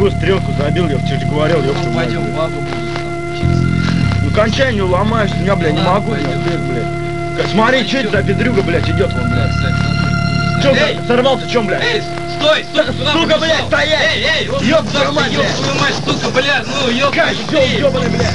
вторую стрелку забил, я тебе же говорил, ёпта. Ну, пойдем, бабу буду там учиться. Ну кончай, не ломаешь, я, бля, не могу, блядь. Смотри, что это за педрюга, блядь, идет вон, блядь. Че, сорвался, чем, блядь? Эй, стой, куда сука, блядь, стоять! Эй, вот ёб сюда, твою мать, ёб твою мать, сука, блядь, ну, ёб твою мать. Ёбаный, блядь.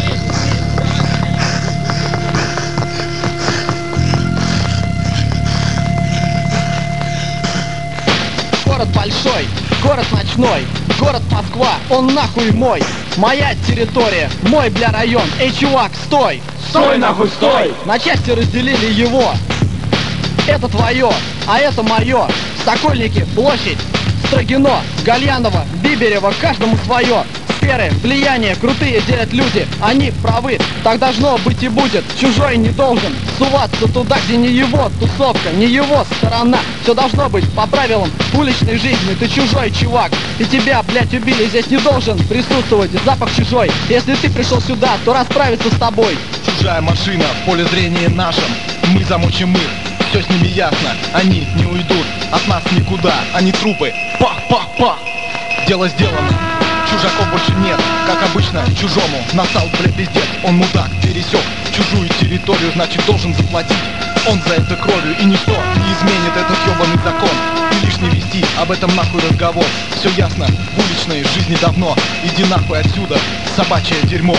Город большой, город ночной, город Москва, он нахуй мой. Моя территория, мой, бля, район. Эй, чувак, стой! Стой, нахуй, стой! На части разделили его. Это твое, а это мое. Сокольники, площадь, Строгино, Гальянова, Биберева, каждому свое. Сферы, влияние, крутые делят люди, они правы, так должно быть и будет. Чужой не должен суваться туда, где не его тусовка, не его сторона. Все должно быть по правилам уличной жизни. Ты чужой, чувак, и тебя, блядь, убили. Здесь не должен присутствовать запах чужой. Если ты пришел сюда, то расправиться с тобой. Чужая машина в поле зрения нашем, мы замочим их. Все с ними ясно, они не уйдут от нас никуда, они трупы. Пах-пах-пах, дело сделано. Чужаков больше нет, как обычно, чужому насал, бля, пиздец. Он мудак, пересек чужую территорию, значит должен заплатить. Он за это кровью, и ничто не изменит этот ёбаный закон. И лишь не вести об этом нахуй разговор. Все ясно, в уличной жизни давно. Иди нахуй отсюда, собачье дерьмо.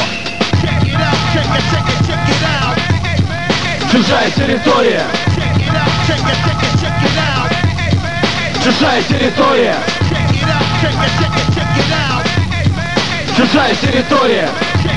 Чужая территория! Чужая территория! Чужая территория!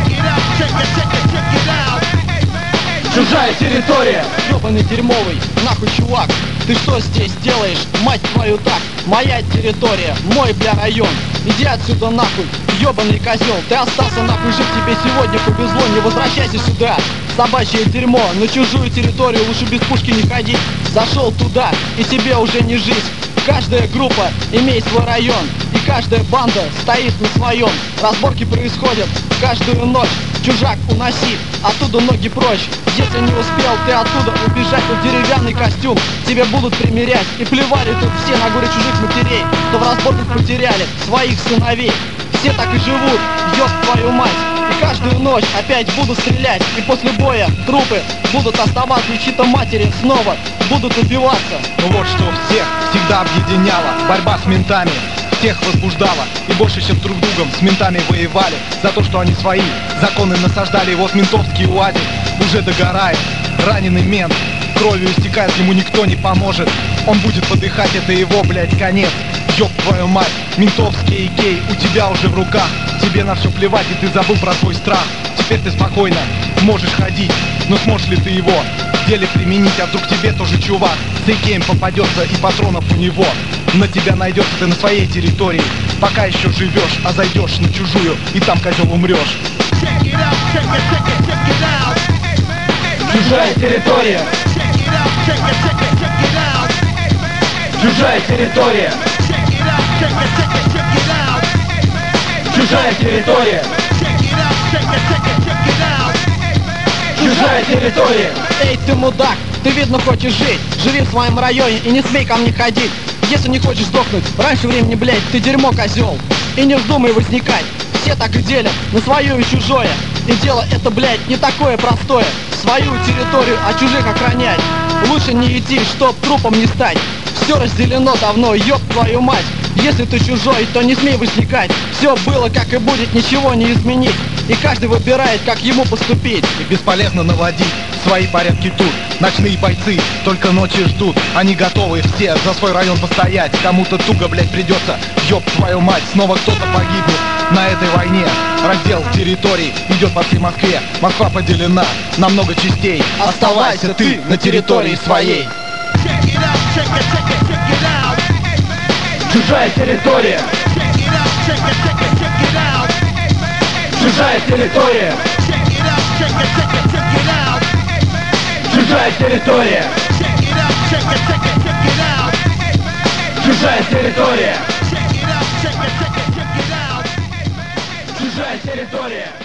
Чужая территория! Ёбаный дерьмовый, нахуй, чувак, ты что здесь делаешь, мать твою так? Моя территория, мой, бля, район. Иди отсюда нахуй, ёбаный козел. Ты остался нахуй жив, тебе сегодня повезло. Не возвращайся сюда, собачье дерьмо. На чужую территорию лучше без пушки не ходить. Зашел туда, и тебе уже не жить. Каждая группа имеет свой район, и каждая банда стоит на своем. Разборки происходят каждую ночь. Чужак, уноси оттуда ноги прочь. Если не успел ты оттуда убежать, то в деревянный костюм тебе будут примерять. И плевали тут все на горе чужих матерей, кто в разборках потеряли своих сыновей. Все так и живут, ёб твою мать. И каждую ночь опять будут стрелять. И после боя трупы будут оставаться, и чьи-то матери снова будут убиваться. Ну вот что всех всегда объединяло, борьба с ментами всех возбуждала. И больше, чем друг другом с ментами воевали за то, что они свои законы насаждали. И вот ментовский УАЗик уже догорает. Раненый мент кровью истекает, ему никто не поможет. Он будет подыхать, это его, блядь, конец. Ёб твою мать, ментовский икей у тебя уже в руках. Тебе на все плевать, и ты забыл про свой страх. Теперь ты спокойно можешь ходить, но сможешь ли ты его в деле применить? А вдруг тебе тоже чувак с икеем попадется, и патронов у него на тебя найдется. Ты на своей территории пока еще живешь, а зайдешь на чужую, и там, козел, умрешь. Чужая территория! Чужая территория! Чужая территория! Чужая территория! Эй, ты мудак, ты видно хочешь жить. Живи в своем районе и не смей ко мне ходить. Если не хочешь сдохнуть раньше времени, блядь, ты дерьмо, козел. И не вздумай возникать. Все так и делят на свое и чужое. И дело это, блядь, не такое простое. Свою территорию от чужих охранять. Лучше не идти, чтоб трупом не стать. Все разделено давно, ёб твою мать. Если ты чужой, то не смей возникать. Все было как и будет, ничего не изменить. И каждый выбирает, как ему поступить. И бесполезно наводить свои порядки тут. Ночные бойцы только ночи ждут. Они готовы все за свой район постоять. Кому-то туго, блядь, придется, ёб твою мать. Снова кто-то погибнет на этой войне. Раздел территорий идет по всей Москве. Москва поделена на много частей. Оставайся ты на территории своей. Чужая территория! Чужая территория! Чужая территория! Чужая территория! Чужая территория!